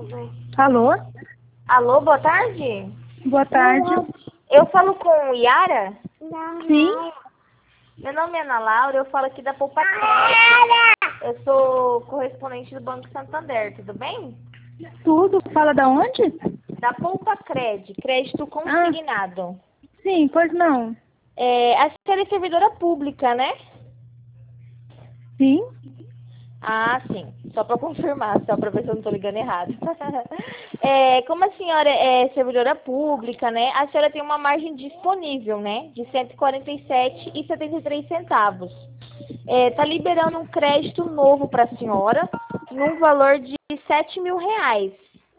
Alô? Alô, boa tarde. Boa tarde. Eu falo com Yara? Sim? Meu nome é Ana Laura, eu falo aqui da Poupa Crédito. Eu sou correspondente do Banco Santander, tudo bem? Tudo? Fala da onde? Da Poupa Crédito, crédito Ah, consignado. sim, pois não. A senhora é servidora pública, né? Sim? Ah, sim. Só para confirmar, só para ver se eu não estou ligando errado. Como a senhora é servidora pública, né? A senhora tem uma margem disponível, né? De R$ 147,73. Tá liberando um crédito novo para a senhora, num valor de R$ 7.000.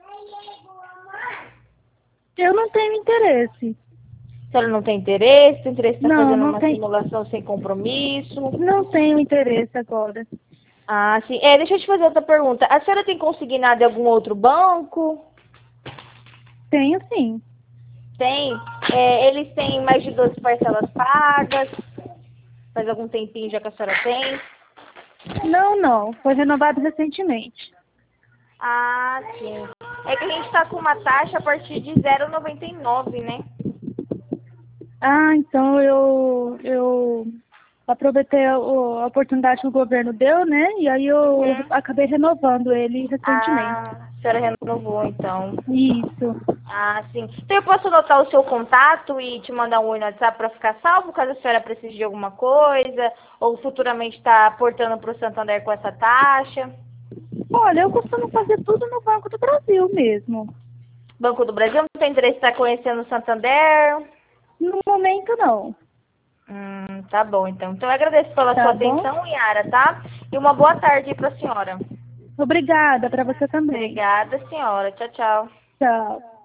Eu não tenho interesse. A senhora não tem interesse? Tem interesse em estar Não, fazendo não uma tem, simulação sem compromisso? não tenho interesse agora. Ah, sim. Deixa eu te fazer outra pergunta. A senhora tem consignado em algum outro banco? Tenho sim. Tem. Eles têm mais de 12 parcelas pagas. Faz algum tempinho já que a senhora tem. Não, não. Foi renovado recentemente. Ah, sim. É que a gente está com uma taxa a partir de 0,99, né? Ah, então eu aproveitei a oportunidade que o governo deu, né? E aí eu Uhum. acabei renovando ele recentemente. Ah, a senhora renovou, então. Isso. Ah, sim. Então eu posso anotar o seu contato e te mandar um oi no WhatsApp para ficar salvo, caso a senhora precise de alguma coisa, ou futuramente está aportando para o Santander com essa taxa. Olha, eu costumo fazer tudo no Banco do Brasil mesmo. Banco do Brasil, não tem interesse em estar conhecendo o Santander? No momento, não. Tá bom, então. Então eu agradeço pela sua Tá bom? atenção, Yara, tá? E uma boa tarde para a senhora. Obrigada para você também. Obrigada, senhora. Tchau, tchau. Tchau.